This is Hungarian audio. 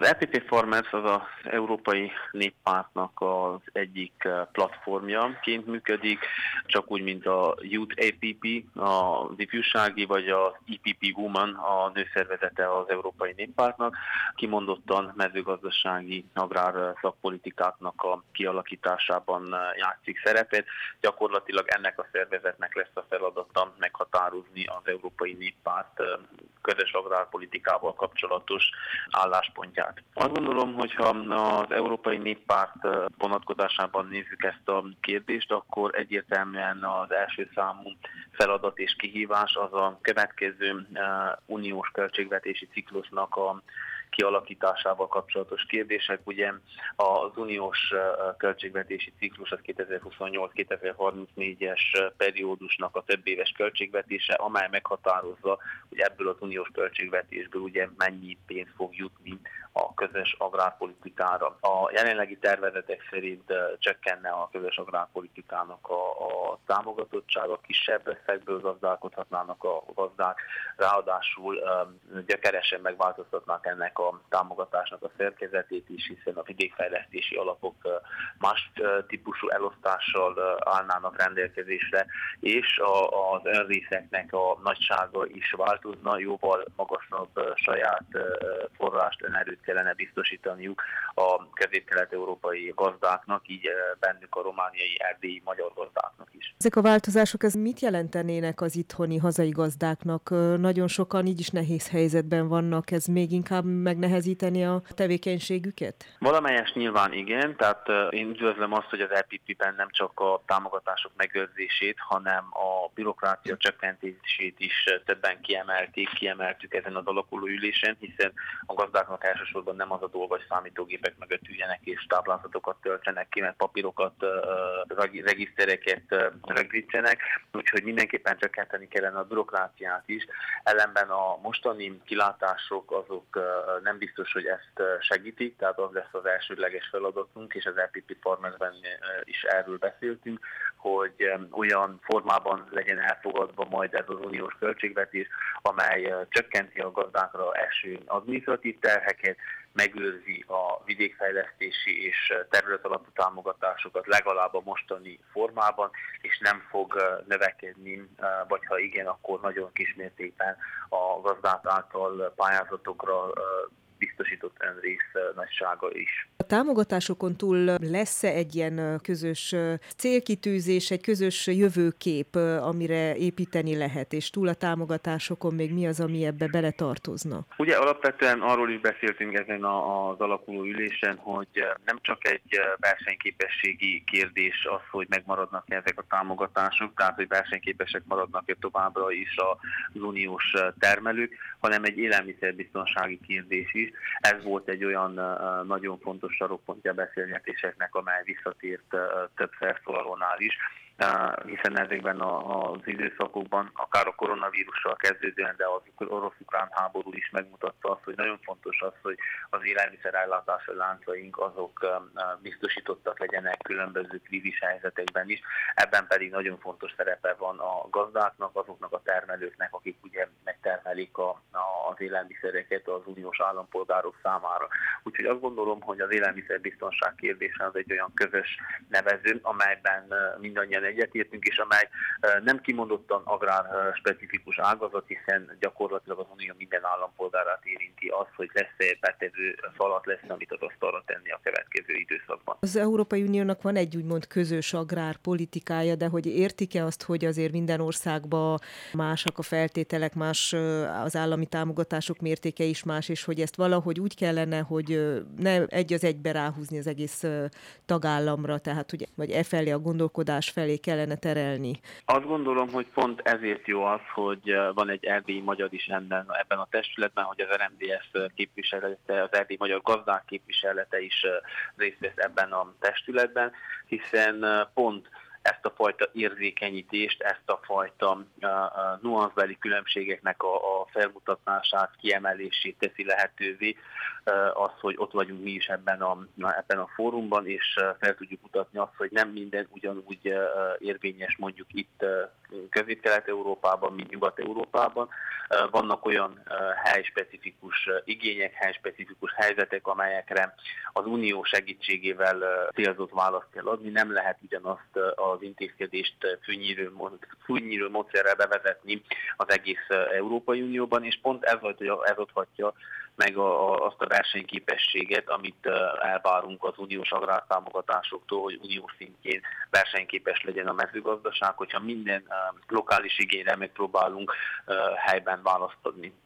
Az EPP Farmers az Európai Néppártnak az egyik platformjaként működik, csak úgy, mint a Youth APP, az ifjúsági, vagy az EPP Woman, a nőszervezete az Európai Néppártnak. Kimondottan mezőgazdasági agrár szakpolitikáknak a kialakításában játszik szerepet. Gyakorlatilag ennek a szervezetnek lesz a feladata meghatározni az Európai Néppárt közös agrárpolitikával kapcsolatos álláspontját. Azt gondolom, hogyha az Európai Néppárt vonatkozásában nézzük ezt a kérdést, akkor egyértelműen az első számú feladat és kihívás az a következő uniós költségvetési ciklusnak a kialakításával kapcsolatos kérdések. Ugye az uniós költségvetési ciklus az 2028-2034-es periódusnak a többéves költségvetése, amely meghatározza, hogy ebből az uniós költségvetésből ugye mennyi pénz fog jutni a közös agrárpolitikára. A jelenlegi tervezetek szerint csökkenne a közös agrárpolitikának a támogatottsága, kisebb összegből gazdálkodhatnának a gazdák, ráadásul gyökeresen megváltoztatnák ennek a támogatásnak a szerkezetét is, hiszen a vidékfejlesztési alapok más típusú elosztással állnának rendelkezésre, és az önrészeknek a nagysága is változna, jóval magasabb saját forrást, önerőt kellene biztosítaniuk a közép-kelet-európai gazdáknak, így bennük a romániai, erdélyi, magyar gazdáknak is. Ezek a változások mit jelentenének az itthoni, hazai gazdáknak? Nagyon sokan így is nehéz helyzetben vannak, ez még inkább megnehezíteni a tevékenységüket? Valamelyes nyilván igen, tehát én üdvözlöm azt, hogy az EPP-ben nem csak a támogatások megőrzését, hanem a bürokrácia csökkentését is többen kiemeltük ezen az alakuló ülésen, hiszen a gazdáknak elsősorban nem az a dolga, hogy számítógépek mögött üljenek és táblázatokat töltsenek ki, mert papírokat, regisztereket rögzítsenek, úgyhogy mindenképpen csökkenteni kellene a bürokráciát is. Ellenben a mostani kilátások azok nem biztos, hogy ezt segítik, tehát az lesz az elsődleges feladatunk, és az EPP Farmersben is erről beszéltünk, hogy olyan formában legyen elfogadva majd ez az uniós költségvetés, amely csökkenti a gazdákra eső adminisztratív terheket, megőrzi a vidékfejlesztési és területalapú támogatásokat legalább a mostani formában, és nem fog növekedni, vagy ha igen, akkor nagyon kismértékben a gazdák által pályázatokra biztosított önrész nagysága is. A támogatásokon túl lesz-e egy ilyen közös célkitűzés, egy közös jövőkép, amire építeni lehet, és túl a támogatásokon még mi az, ami ebbe beletartozna? Ugye alapvetően arról is beszéltünk ezen az alakuló ülésen, hogy nem csak egy versenyképességi kérdés az, hogy megmaradnak ezek a támogatások, tehát hogy versenyképesek maradnak-e továbbra is az uniós termelők, hanem egy élelmiszerbiztonsági kérdés is. Ez volt egy olyan nagyon fontos sarokpontja a beszélgetéseknek, amely visszatért több felszólalónál is, hiszen ezekben az időszakokban, akár a koronavírussal kezdődően, de az orosz-ukrán háború is megmutatta azt, hogy nagyon fontos az, hogy az élelmiszerellátási láncaink azok biztosítottak legyenek különböző krízis helyzetekben is. Ebben pedig nagyon fontos szerepe van a gazdáknak, azoknak a termelőknek, akik ugye megtermelik az élelmiszereket az uniós állampolgárok számára. Úgyhogy azt gondolom, hogy az élelmiszerbiztonság kérdése az egy olyan közös nevező, amelyben mindannyian egyetértünk, és amely nem kimondottan agrár specifikus ágazat, hiszen gyakorlatilag az unió minden állampolgárát érinti az, hogy lesz-e betevő falat, lesz, amit az asztalra tenni a következő időszakban. Az Európai Uniónak van egy úgymond közös agrárpolitikája, de hogy értik-e azt, hogy azért minden országban másak a feltételek, más az állami támogatások mértéke is más, és hogy ezt valahogy úgy kellene, hogy ne egy az egybe ráhúzni az egész tagállamra, tehát hogy vagy felé a gondolkodás felé kellene terelni. Azt gondolom, hogy pont ezért jó az, hogy van egy erdélyi magyar is ebben a testületben, hogy az RMDS képviselete, az erdélyi magyar gazdák képviselete is részt vesz ebben a testületben, hiszen pont ezt a fajta érzékenyítést, ezt a fajta nuanszbeli különbségeknek a felmutatását, kiemelését teszi lehetővé, az, hogy ott vagyunk mi is ebben a fórumban, és fel tudjuk mutatni azt, hogy nem minden ugyanúgy érvényes mondjuk itt Közép-Kelet-Európában, mint Nyugat-Európában. Vannak olyan helyspecifikus igények, helyspecifikus helyzetek, amelyekre az unió segítségével célzott választ kell adni. Nem lehet ugyanazt az intézkedést fűnyírő módszerrel bevezetni az egész Európai Unióban, és pont ez adhatja meg azt a versenyképességet, amit elvárunk az uniós agrártámogatásoktól, hogy uniós szintjén versenyképes legyen a mezőgazdaság, hogyha minden lokális igényre megpróbálunk helyben választ adni.